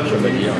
Chevalier.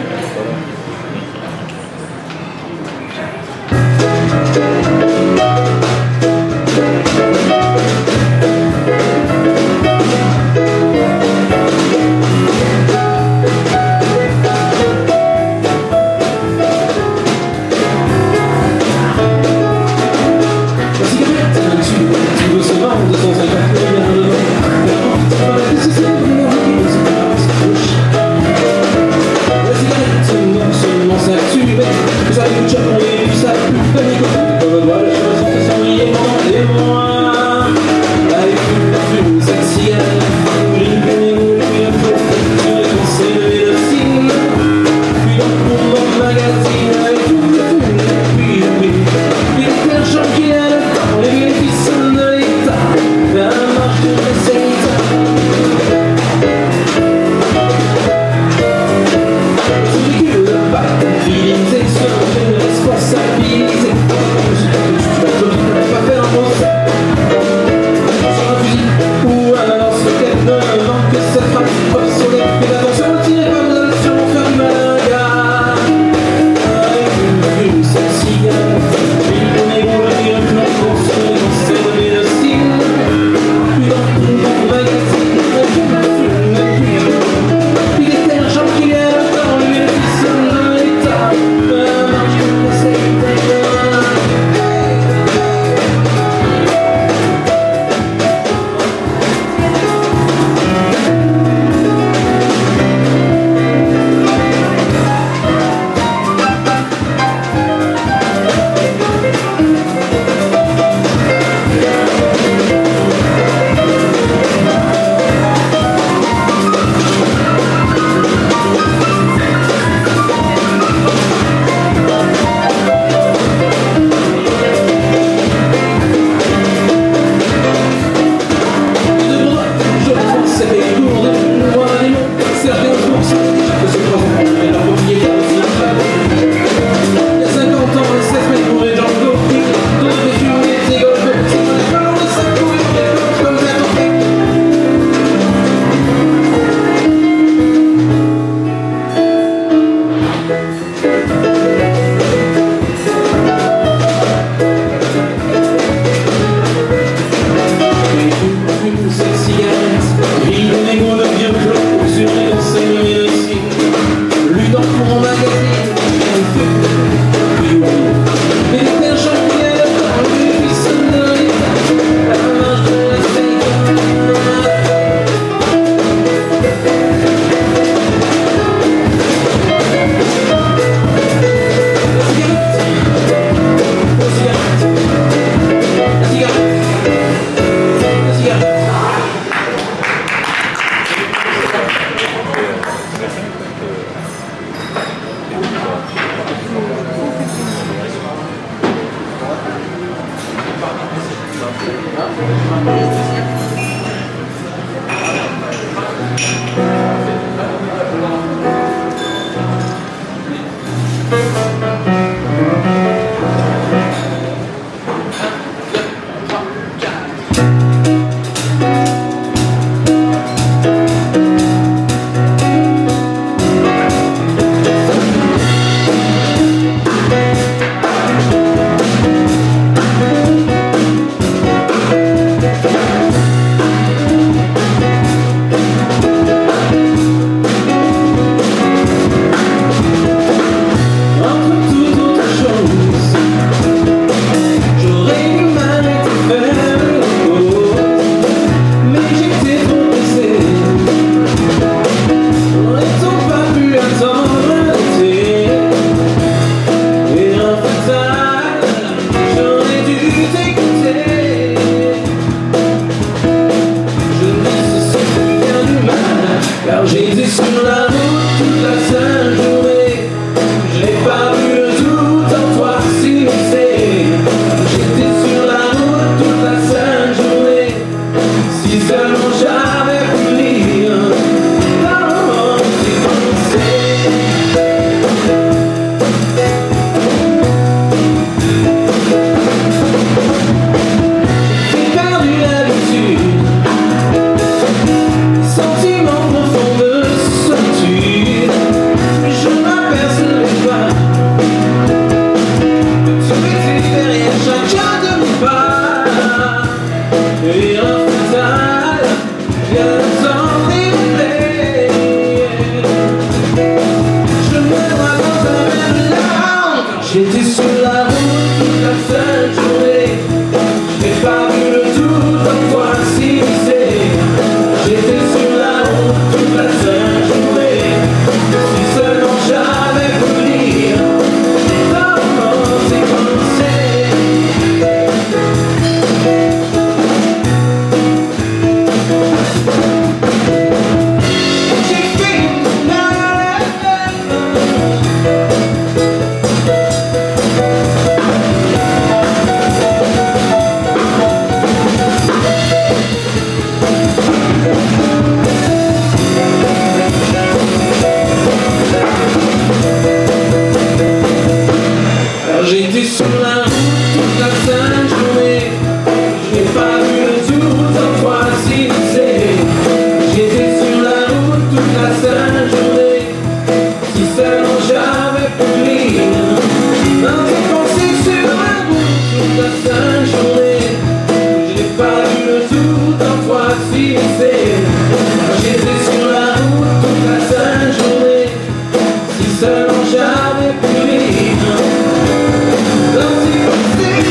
seulement j'avais pu lire dans tes pensées sur la route toute la sainte journée. Je n'ai pas vu le jour d'un toi fixé. J'étais sur la route toute la sainte journée. Si seulement j'avais pu lire dans tes pensées,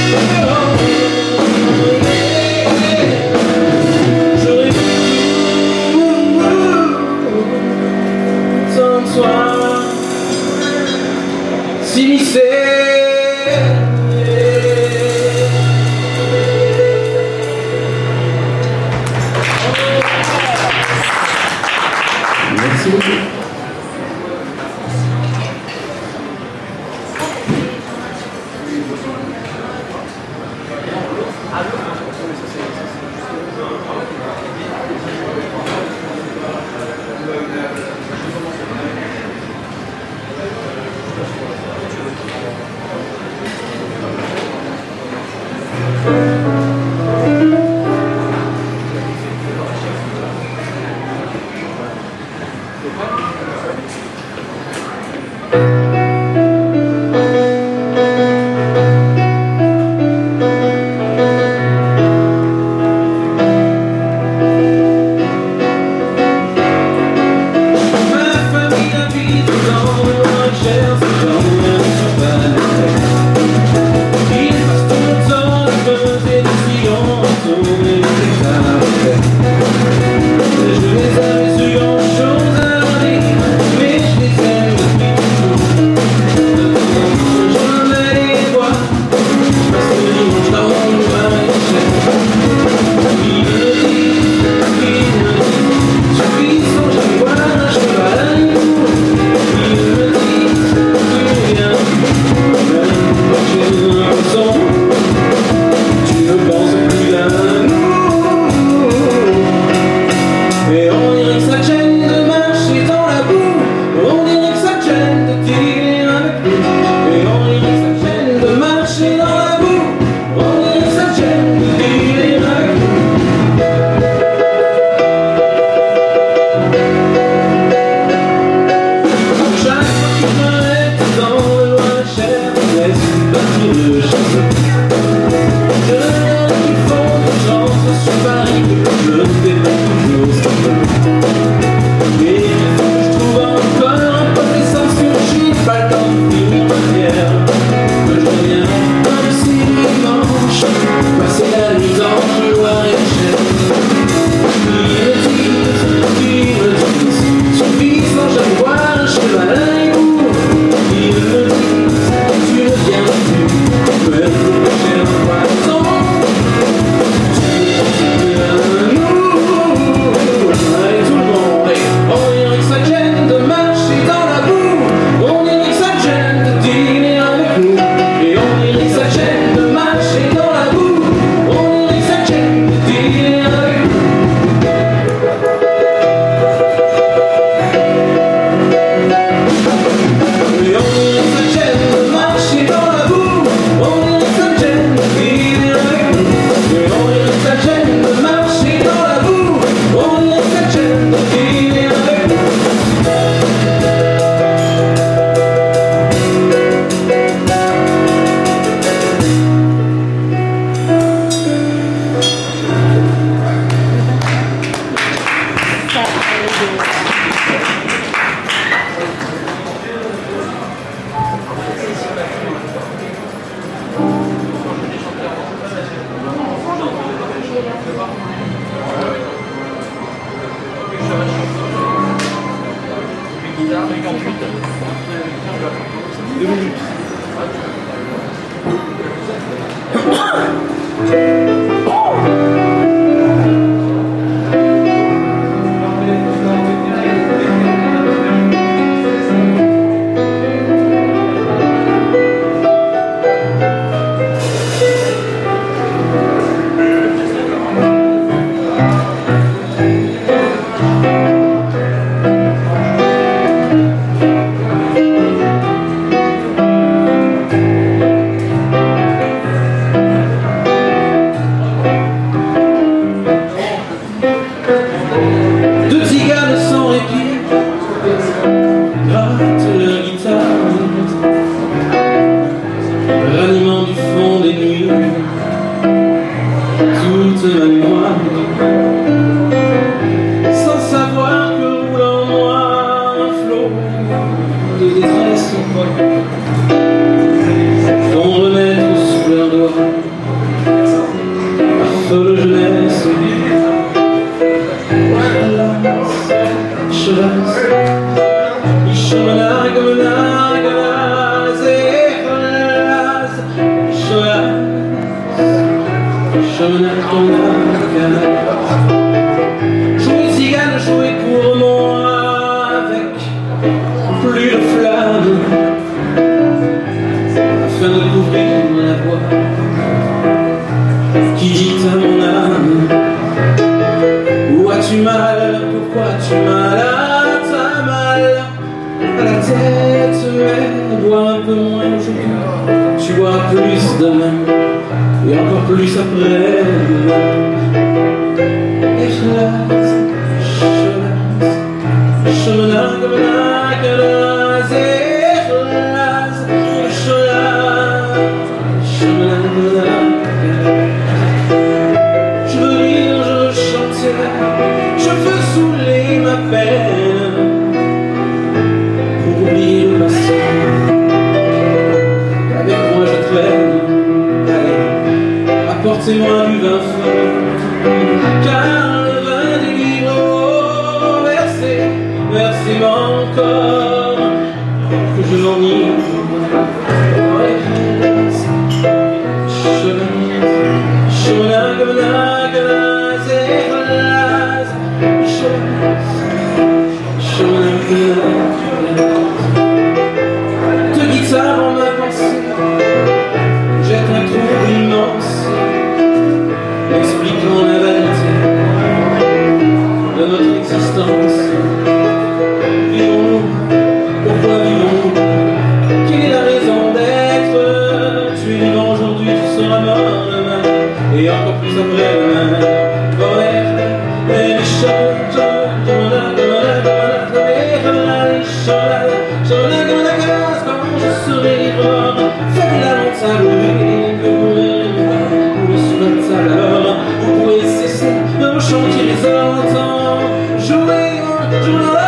j'aurais pu tant de soir s'immiscer. Merci beaucoup. de détresse font renaître sous leurs doigts la folle jeunesse. Chelasse, Chelasse, jouer cigane, jouer pour moi avec plus de flammes afin de couvrir la voix qui dit à mon âme: où as-tu mal? Pourquoi as-tu mal? T'as mal à la tête, mais bois un peu moins aujourd'hui, tu bois plus demain et encore plus après-demain. Échelase, chelasse, chemenac, menac, échelase, échelase, chemenac, menac. Je veux rire, je veux chanter, je veux saouler ma peine pour oublier le passé. Avec moi je traîne, allez, apportez-moi du vin fort, car le vin délivre, oh, versez-moi encore, que je m'enivre. De guitare en ma pensée, jette un trou immense, expliquant la vanité de notre existence. Vivons-nous? Pourquoi vivons-nous? Quelle est la raison d'être? Tu es vivant aujourd'hui, tu seras mort demain, et encore plus après-demain. Comment je serai libre? Faites la montagne, que vous me souhaitez alors. Vous pouvez cesser de me chanter les entends. Jouez, jouez la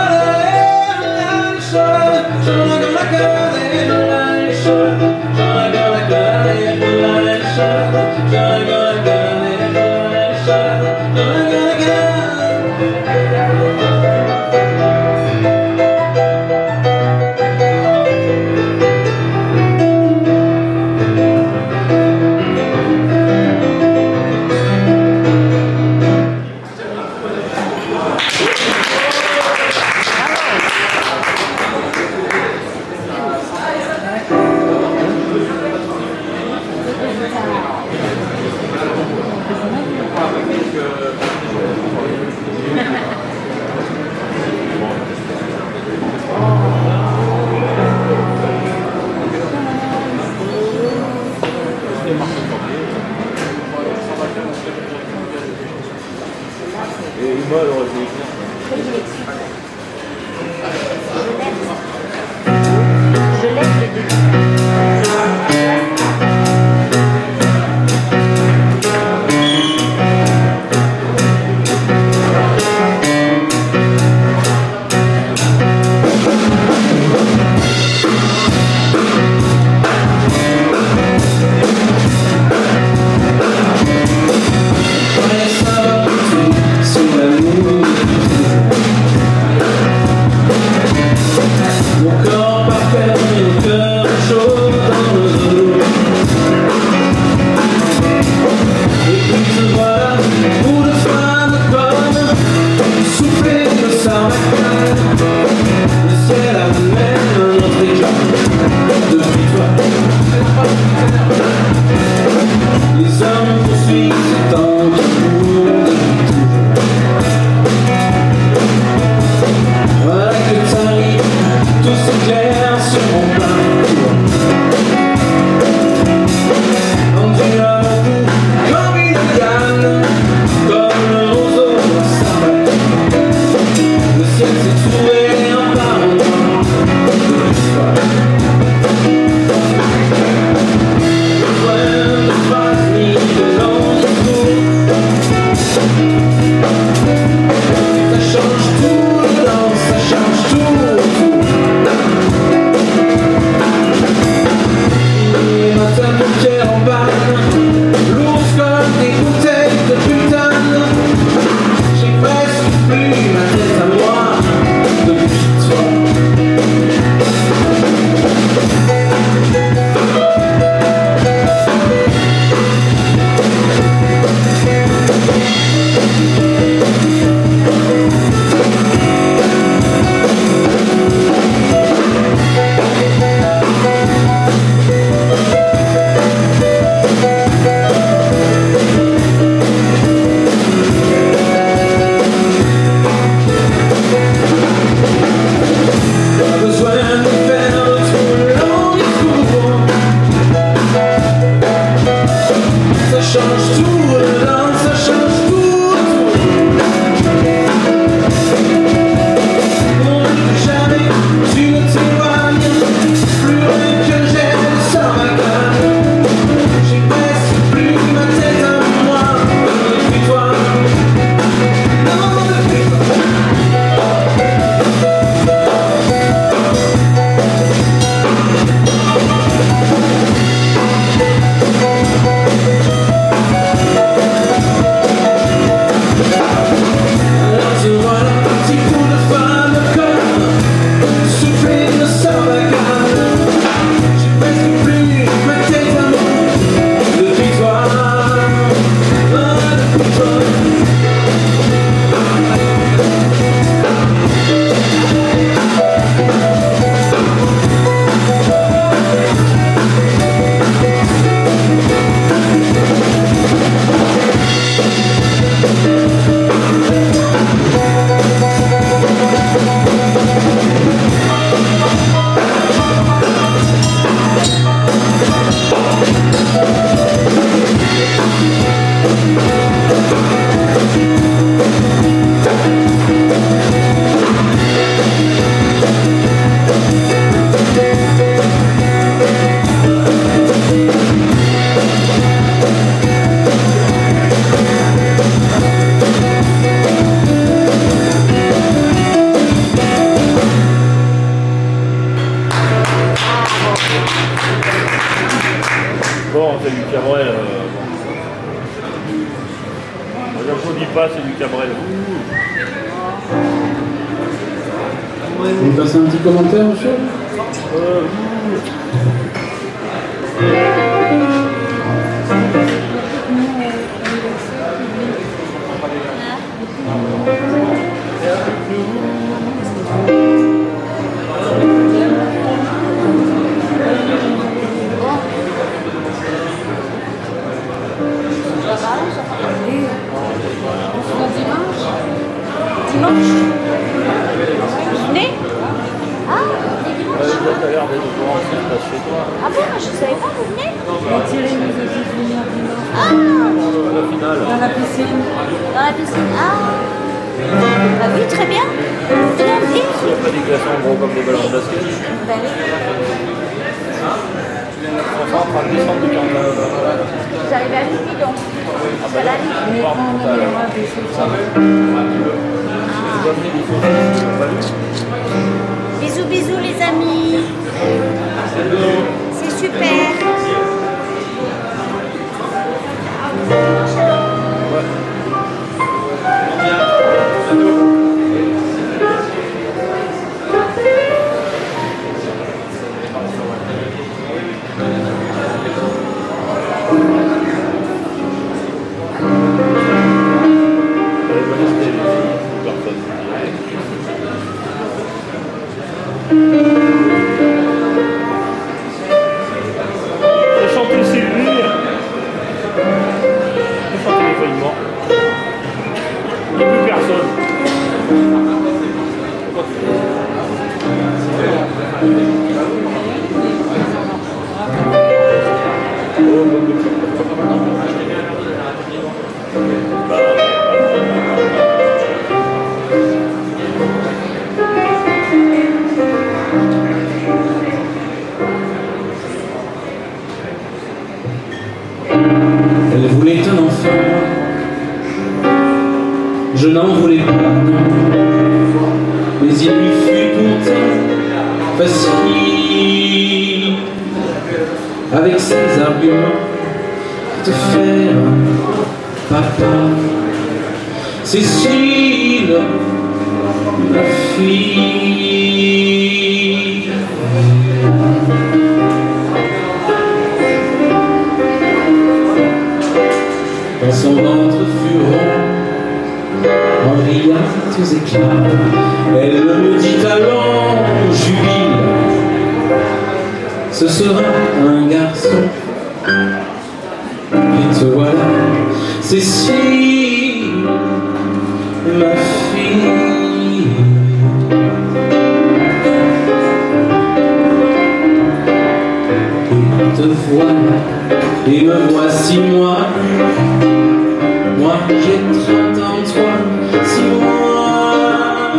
c'est du Cabrel. J'applaudis pas, c'est du Cabrel. Vous passez un petit commentaire, monsieur? Dimanche? Vous venez? Ah, t'as l'air d'être au courant, ça se passe chez toi. ah bon, je savais pas, vous venez? Thierry nous a dit de venir dimanche. Ah, La finale. Dans la piscine. dans la piscine. Ah, bah oui, très bien. Tout le monde dit? Il n'y a pas des glaçons gros comme des ballons de basket. Bah oui. Enfin, on va descendre du carnaval. Vous arrivez à midi donc? Jusqu'à la nuit. Mais quand on aura des Bisous, bisous les amis. C'est super. J'ai chanté Sylvie. J'ai chanté les feuilles mortes. Il n'y a plus personne. Elle voulait un enfant, je n'en voulais pas, non. Mais il lui fut pourtant facile, avec ses arguments, de faire papa. Cécile, ma fille. Dans son ventre fut rond, en riant aux éclats, elle me dit allons, jubile, ce sera un garçon. Et te voilà, Cécile, ma fille. Et te voilà, et me voici moi. Moi j'ai 30 ans, toi 6 mois.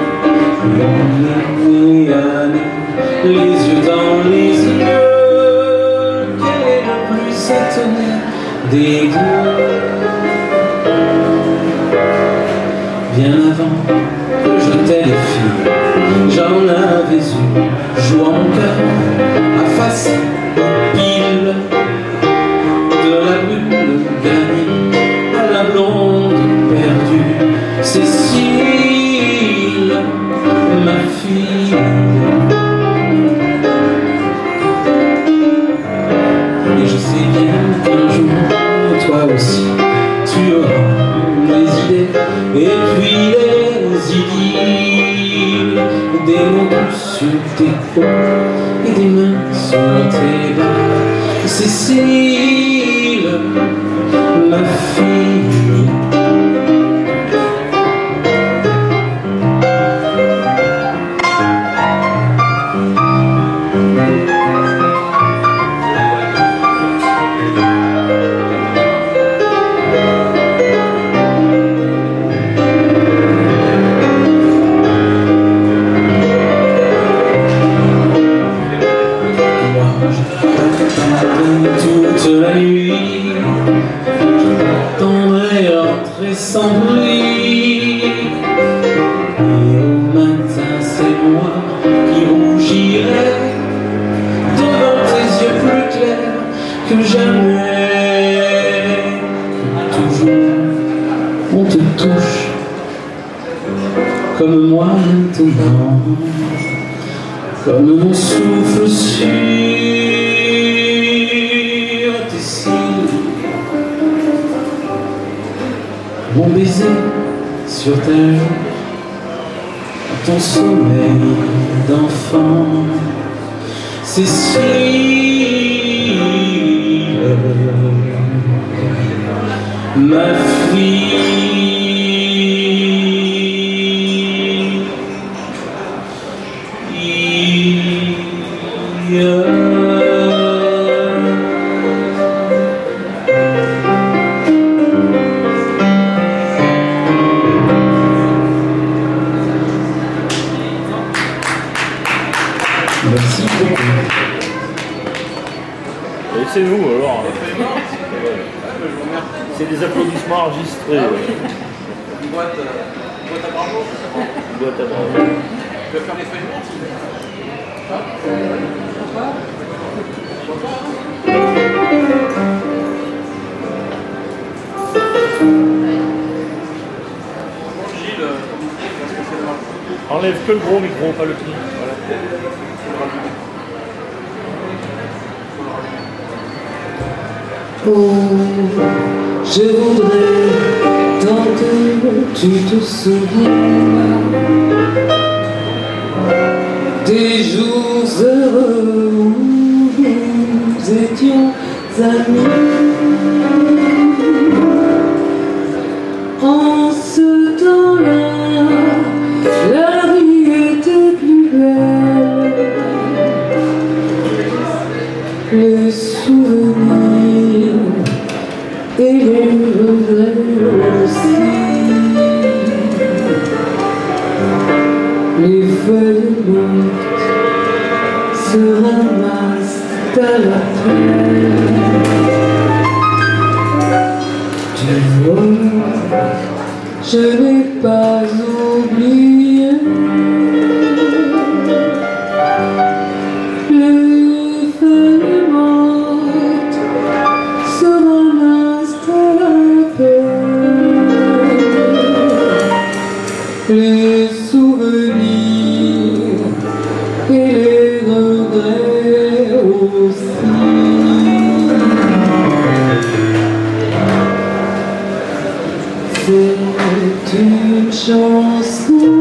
Année, année, les yeux dans les yeux. Quel est le plus étonné des deux? Bien avant que je t'ai les filles, j'en avais eu, jouant mon cœur à face pile de la bulle gagnée à la blonde perdue. Cécile, ma fille. Et je sais bien qu'un jour, toi aussi, tu auras des idées, et puis les idylles, des mots sur tes côtes et des mains sur tes bras. Cécile, ma fille. Toute la nuit, je t'attendrai rentrer sans bruit. Et au matin, c'est moi qui rougirai devant tes yeux plus clairs que jamais. maintenant, comme mon souffle sur tes cils, mon baiser sur ta joue, ton sommeil d'enfant, Cécile, ma fille. Merci beaucoup. Laissez-nous alors. C'est des applaudissements enregistrés. Une boîte à bravo. Une boîte à bravo. Tu vas faire les feuilles mortes. Gilles, Enlève que le gros micro, pas le petit. Voilà. Oh, je voudrais tant que tu te souviens des jours heureux où nous étions amis. En ce temps-là, la vie était plus belle, les souvenirs et les regrets aussi. Les feuilles mortes se ramassent à la terre. Tu vois, je n'ai pas oublié les feuilles mortes se ramassent à la terre. Les souvenirs et les regrets aussi. C'est une chanson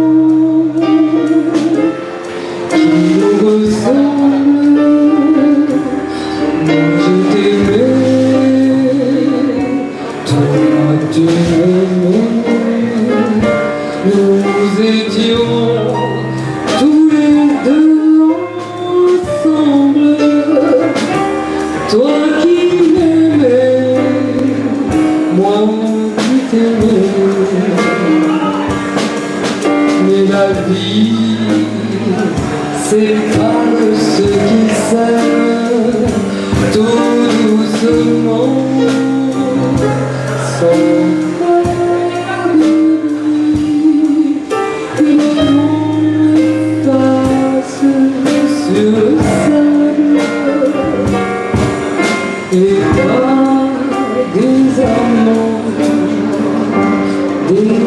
qui nous ressemble. Moi je t'aimais, toi tu m'aimais. Nous étions tous les deux ensemble. Toi qui m'aimais, moi qui t'aimais. Mais la vie sépare ceux qui s'aiment tout doucement, sans faire de bruit. Une ombre efface sur le sable et pas des amants, des yeux.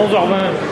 11h20.